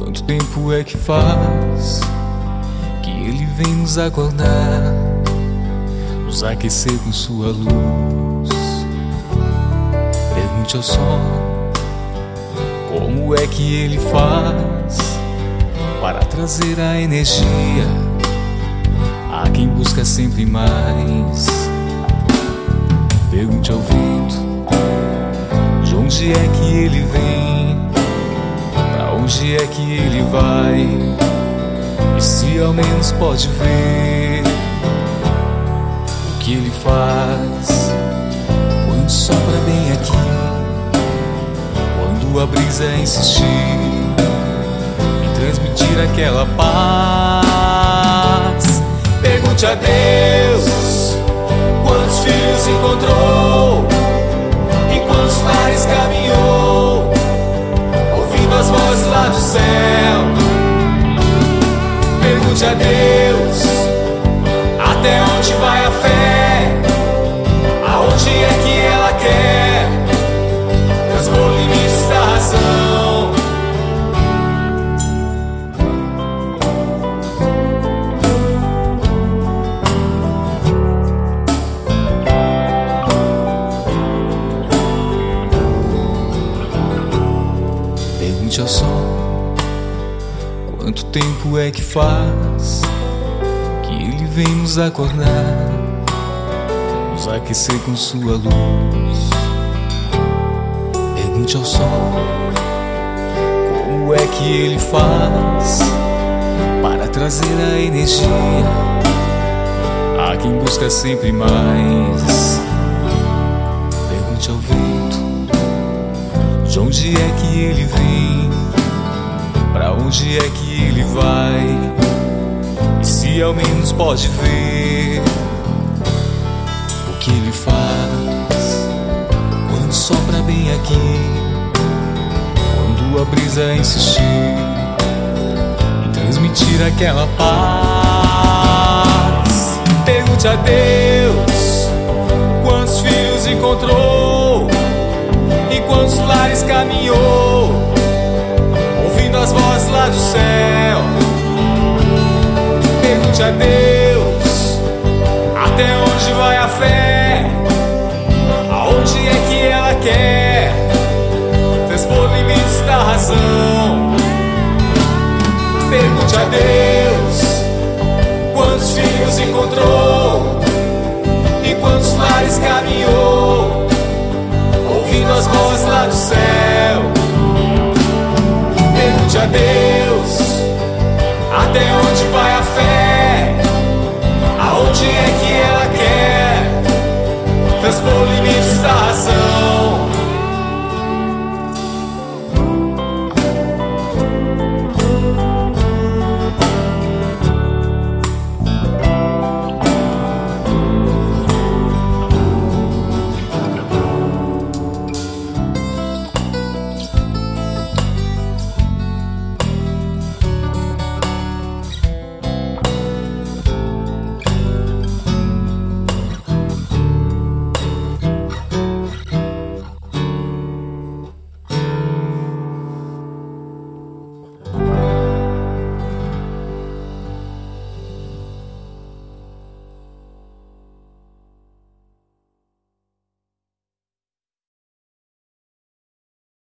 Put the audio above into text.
Quanto tempo é que faz que Ele vem nos acordar, nos aquecer com sua luz? Pergunte ao sol como é que Ele faz para trazer a energia a quem busca sempre mais. Pergunte ao vento de onde é que ele vem, pra onde é que ele vai, e se ao menos pode ver o que ele faz quando sopra bem aqui, quando a brisa insistir em transmitir aquela paz. Pergunte a Deus quantos filhos encontrou e quantos lares caminhou, ouvindo as vozes lá do céu. Pergunte a Deus até onde vai a fé, aonde é que ela quer transpor limites da razão. Pergunte ao sol quanto tempo é que faz que ele vem nos acordar, nos aquecer com sua luz. Pergunte ao sol como é que ele faz para trazer a energia a quem busca sempre mais. Pergunte ao vento de onde é que ele vem, pra onde é que ele vai, e se ao menos pode ver o que ele faz quando sopra bem aqui, quando a brisa insistir em transmitir aquela paz. Pergunte a Deus quantos filhos encontrou e quantos lares caminhou, ouvindo as vozes lá do céu. Pergunte a Deus até onde vai a fé, aonde é que ela quer transpor limites da razão. Pergunte a Deus quantos filhos encontrou e quantos lares caminhou, ouvindo as vozes lá do céu. Pergunte a Deus até onde